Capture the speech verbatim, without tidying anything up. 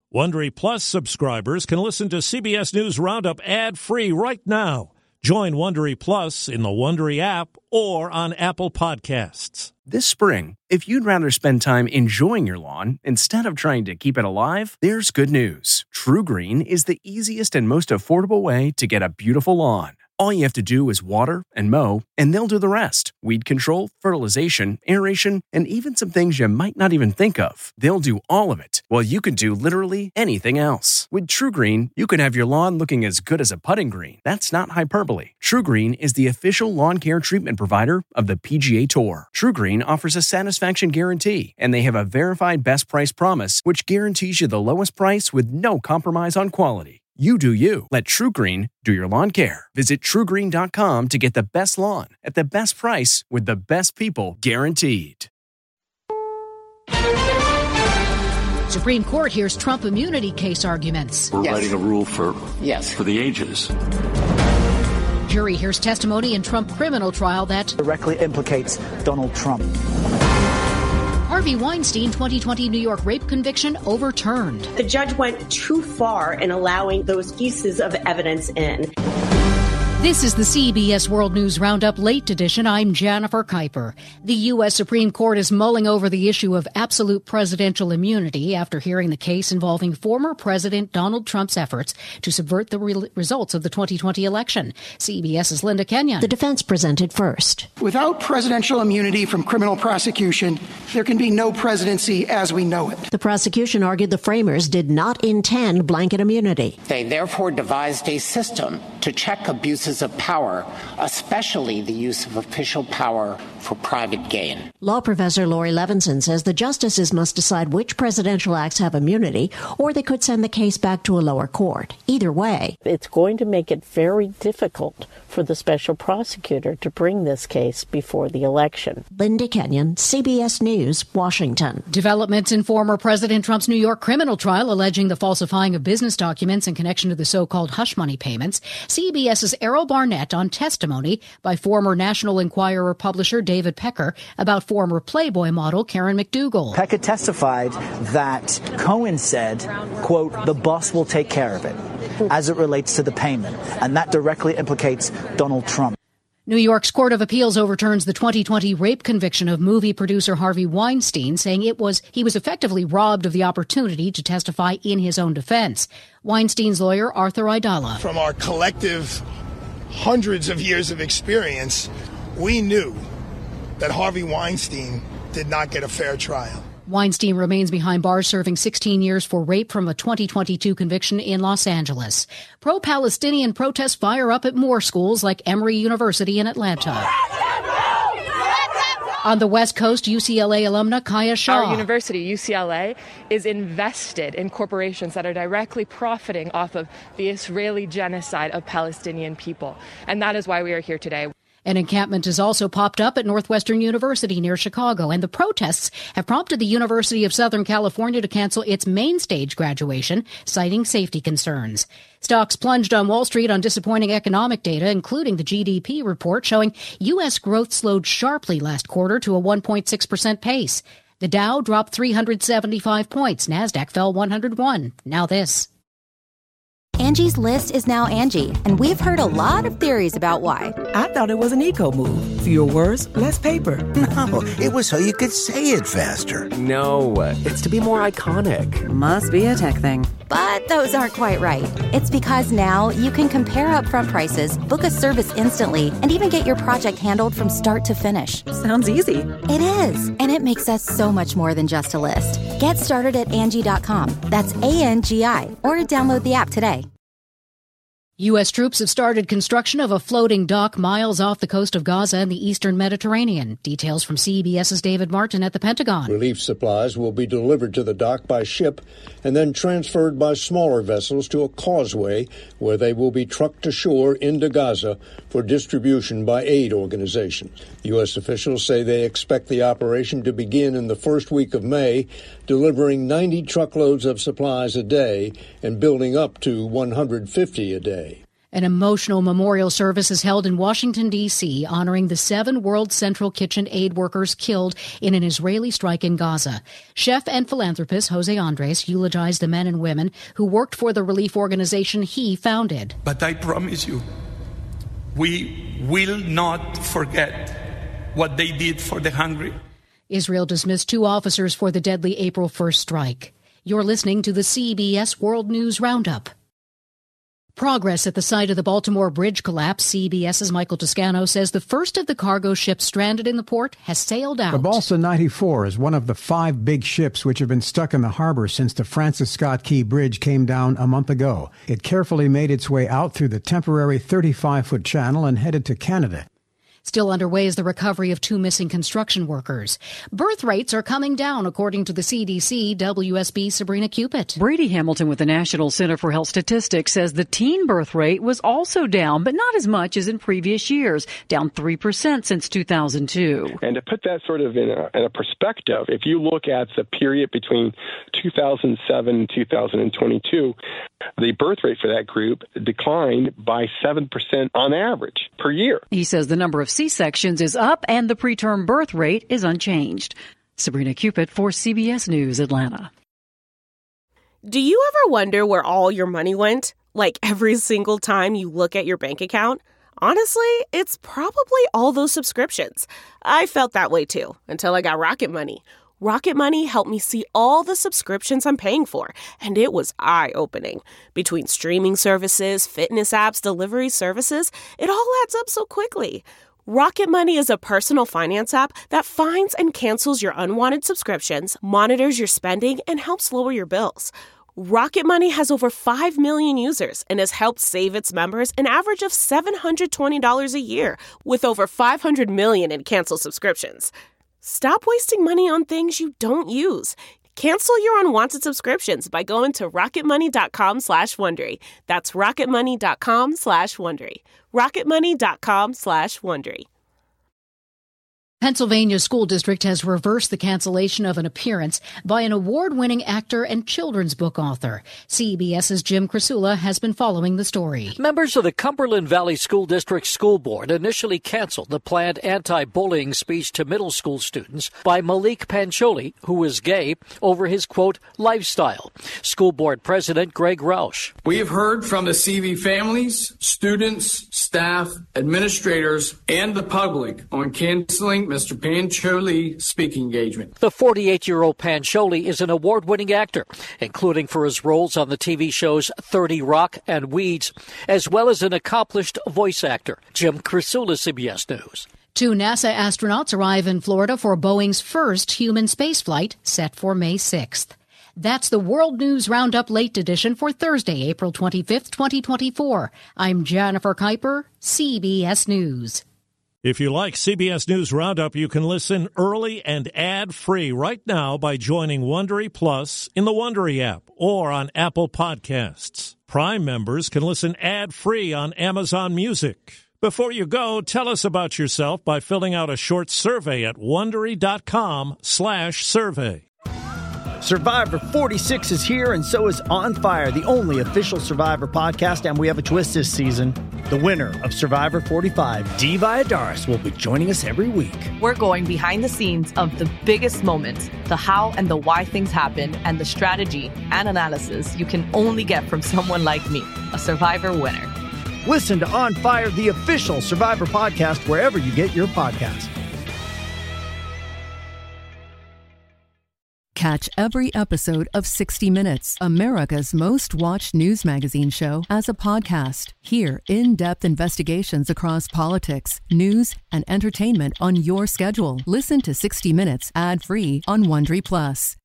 Wondery Plus subscribers can listen to C B S News Roundup ad-free right now. Join Wondery Plus in the Wondery app or on Apple Podcasts. This spring, if you'd rather spend time enjoying your lawn instead of trying to keep it alive, there's good news. True Green is the easiest and most affordable way to get a beautiful lawn. All you have to do is water and mow, and they'll do the rest. Weed control, fertilization, aeration, and even some things you might not even think of. They'll do all of it, while you can do literally anything else. With True Green, you can have your lawn looking as good as a putting green. That's not hyperbole. True Green is the official lawn care treatment provider of the P G A Tour. True Green offers a satisfaction guarantee, and they have a verified best price promise, which guarantees you the lowest price with no compromise on quality. You do you. Let True Green do your lawn care. Visit true green dot com to get the best lawn at the best price with the best people guaranteed. Supreme Court hears Trump immunity case arguments. We're yes. writing a rule for, yes. for the ages. Jury hears testimony in Trump criminal trial that directly implicates Donald Trump. Harvey Weinstein twenty twenty New York rape conviction overturned. The judge went too far in allowing those pieces of evidence in. This is the C B S World News Roundup Late Edition. I'm Jennifer Kuiper. The U S Supreme Court is mulling over the issue of absolute presidential immunity after hearing the case involving former President Donald Trump's efforts to subvert the re- results of the twenty twenty election. CBS's Linda Kenyon. The defense presented first. Without presidential immunity from criminal prosecution, there can be no presidency as we know it. The prosecution argued the framers did not intend blanket immunity. They therefore devised a system to check abuses of power, especially the use of official power for private gain. Law professor Laurie Levinson says the justices must decide which presidential acts have immunity, or they could send the case back to a lower court. Either way, it's going to make it very difficult for the special prosecutor to bring this case before the election. Linda Kenyon, C B S News, Washington. Developments in former President Trump's New York criminal trial alleging the falsifying of business documents in connection to the so-called hush money payments. CBS's Errol Barnett on testimony by former National Enquirer publisher David Pecker about former Playboy model Karen McDougal. Pecker testified that Cohen said, quote, the boss will take care of it as it relates to the payment. And that directly implicates Donald Trump. New York's Court of Appeals overturns the twenty twenty rape conviction of movie producer Harvey Weinstein, saying it was he was effectively robbed of the opportunity to testify in his own defense. Weinstein's lawyer, Arthur Aidala. From our collective hundreds of years of experience, we knew that Harvey Weinstein did not get a fair trial. Weinstein remains behind bars, serving sixteen years for rape from a twenty twenty-two conviction in Los Angeles. Pro-Palestinian protests fire up at more schools like Emory University in Atlanta. On the West Coast, U C L A alumna Kaya Shah. Our university, U C L A, is invested in corporations that are directly profiting off of the Israeli genocide of Palestinian people. And that is why we are here today. An encampment has also popped up at Northwestern University near Chicago, and the protests have prompted the University of Southern California to cancel its main stage graduation, citing safety concerns. Stocks plunged on Wall Street on disappointing economic data, including the G D P report showing U S growth slowed sharply last quarter to a one point six percent pace. The Dow dropped three hundred seventy-five points. NASDAQ fell one hundred one. Now this. Angie's List is now Angie, and we've heard a lot of theories about why. I thought it was an eco move. Fewer words, less paper. No, it was so you could say it faster. No, it's to be more iconic. Must be a tech thing. But those aren't quite right. It's because now you can compare upfront prices, book a service instantly, and even get your project handled from start to finish. Sounds easy. It is, and it makes us so much more than just a list. Get started at Angie dot com. That's A N G I, or download the app today. U S troops have started construction of a floating dock miles off the coast of Gaza and the eastern Mediterranean. Details from CBS's David Martin at the Pentagon. Relief supplies will be delivered to the dock by ship and then transferred by smaller vessels to a causeway where they will be trucked ashore into Gaza for distribution by aid organizations. U S officials say they expect the operation to begin in the first week of May, delivering ninety truckloads of supplies a day and building up to one hundred fifty a day. An emotional memorial service is held in Washington, D C, honoring the seven World Central Kitchen aid workers killed in an Israeli strike in Gaza. Chef and philanthropist Jose Andres eulogized the men and women who worked for the relief organization he founded. But I promise you, we will not forget what they did for the hungry. Israel dismissed two officers for the deadly April first strike. You're listening to the C B S World News Roundup. Progress at the site of the Baltimore Bridge collapse. CBS's Michael Toscano says the first of the cargo ships stranded in the port has sailed out. The Balsa ninety-four is one of the five big ships which have been stuck in the harbor since the Francis Scott Key Bridge came down a month ago. It carefully made its way out through the temporary thirty-five foot channel and headed to Canada. Still underway is the recovery of two missing construction workers. Birth rates are coming down, according to the C D C. W S B's Sabrina Cupit. Brady Hamilton with the National Center for Health Statistics says the teen birth rate was also down, but not as much as in previous years, down three percent since two thousand two. And to put that sort of in a, in a perspective, if you look at the period between two thousand seven and two thousand twenty-two, the birth rate for that group declined by seven percent on average per year. He says the number of C-sections is up and the preterm birth rate is unchanged. Sabrina Cupit for C B S News, Atlanta. Do you ever wonder where all your money went? Like every single time you look at your bank account? Honestly, it's probably all those subscriptions. I felt that way too, until I got Rocket Money. Rocket Money helped me see all the subscriptions I'm paying for, and it was eye-opening. Between streaming services, fitness apps, delivery services, it all adds up so quickly. Rocket Money is a personal finance app that finds and cancels your unwanted subscriptions, monitors your spending, and helps lower your bills. Rocket Money has over five million users and has helped save its members an average of seven hundred twenty dollars a year, with over five hundred million in canceled subscriptions. Stop wasting money on things you don't use. Cancel your unwanted subscriptions by going to rocketmoney.com slash Wondery. That's rocketmoney.com slash Wondery. rocketmoney.com slash Wondery. Pennsylvania School District has reversed the cancellation of an appearance by an award-winning actor and children's book author. CBS's Jim Krasula has been following the story. Members of the Cumberland Valley School District School Board initially canceled the planned anti-bullying speech to middle school students by Malik Pancholi, who is gay, over his, quote, lifestyle. School Board President Greg Rausch. We have heard from the C V families, students, staff, administrators, and the public on canceling Mister Pancholi's speaking engagement. The forty-eight-year-old Pancholi is an award-winning actor, including for his roles on the T V shows thirty Rock and Weeds, as well as an accomplished voice actor. Jim Krasula, C B S News. Two NASA astronauts arrive in Florida for Boeing's first human spaceflight, set for May sixth. That's the World News Roundup Late Edition for Thursday, April twenty-fifth, twenty twenty-four. I'm Jennifer Kuiper, C B S News. If you like C B S News Roundup, you can listen early and ad-free right now by joining Wondery Plus in the Wondery app or on Apple Podcasts. Prime members can listen ad-free on Amazon Music. Before you go, tell us about yourself by filling out a short survey at Wondery.com slash survey. Survivor forty-six is here, and so is On Fire, the only official Survivor podcast, and we have a twist this season. The winner of Survivor forty-five, Dee Valladares, will be joining us every week. We're going behind the scenes of the biggest moments, the how and the why things happen, and the strategy and analysis you can only get from someone like me, a Survivor winner. Listen to On Fire, the official Survivor podcast, wherever you get your podcasts. Catch every episode of sixty minutes, America's most watched news magazine show, as a podcast. Hear in-depth investigations across politics, news, and entertainment on your schedule. Listen to sixty minutes ad-free on Wondery Plus.